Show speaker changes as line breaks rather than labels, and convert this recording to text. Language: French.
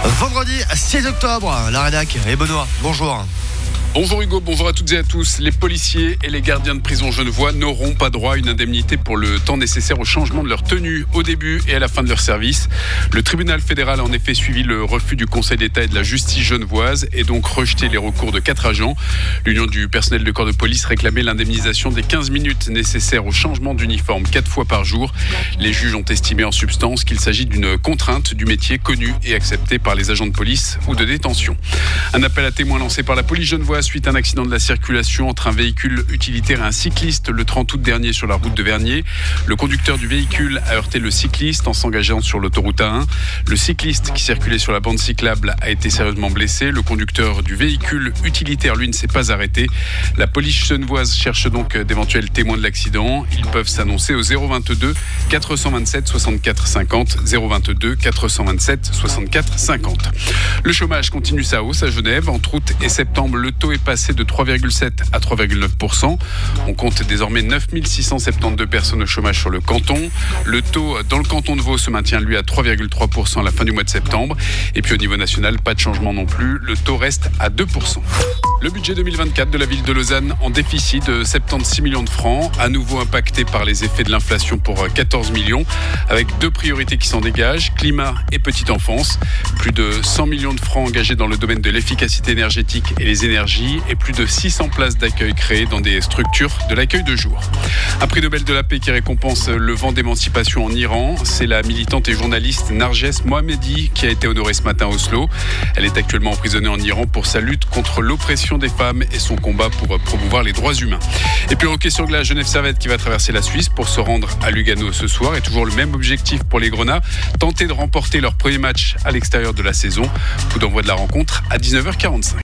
Vendredi 6 octobre, la rédac et Benoît, bonjour.
Bonjour Hugo, bonjour à toutes et à tous. Les policiers et les gardiens de prison genevois n'auront pas droit à une indemnité pour le temps nécessaire au changement de leur tenue au début et à la fin de leur service. Le tribunal fédéral a en effet suivi le refus du Conseil d'État et de la justice genevoise et donc rejeté les recours de 4 agents. L'Union du personnel de corps de police réclamait l'indemnisation des 15 minutes nécessaires au changement d'uniforme 4 fois par jour. Les juges ont estimé en substance qu'il s'agit d'une contrainte du métier connue et acceptée par les agents de police ou de détention. Un appel à témoins lancé par la police genevoise suite à un accident de la circulation entre un véhicule utilitaire et un cycliste le 30 août dernier sur la route de Vernier. Le conducteur du véhicule a heurté le cycliste en s'engageant sur l'autoroute A1. Le cycliste qui circulait sur la bande cyclable a été sérieusement blessé. Le conducteur du véhicule utilitaire, lui, ne s'est pas arrêté. La police genevoise cherche donc d'éventuels témoins de l'accident. Ils peuvent s'annoncer au 022 427 64 50 022 427 64 50. Le chômage continue sa hausse à Genève. Entre août et septembre, le taux est passé de 3,7 à 3,9%. On compte désormais 9 672 personnes au chômage sur le canton. Le taux dans le canton de Vaud se maintient lui à 3,3% à la fin du mois de septembre. Et puis au niveau national, pas de changement non plus. Le taux reste à 2%. Le budget 2024 de la ville de Lausanne en déficit de 76 millions de francs, à nouveau impacté par les effets de l'inflation pour 14 millions, avec 2 priorités qui s'en dégagent, climat et petite enfance. Plus de 100 millions de francs engagés dans le domaine de l'efficacité énergétique et les énergies, et plus de 600 places d'accueil créées dans des structures de l'accueil de jour. Un prix Nobel de la paix qui récompense le vent d'émancipation en Iran. C'est la militante et journaliste Narges Mohammadi qui a été honorée ce matin à Oslo. Elle est actuellement emprisonnée en Iran pour sa lutte contre l'oppression des femmes et son combat pour promouvoir les droits humains. Et puis hockey sur glace, Genève Servette qui va traverser la Suisse pour se rendre à Lugano ce soir. Et toujours le même objectif pour les Grenats, tenter de remporter leur premier match à l'extérieur de la saison. Coup d'envoi de la rencontre à 19h45.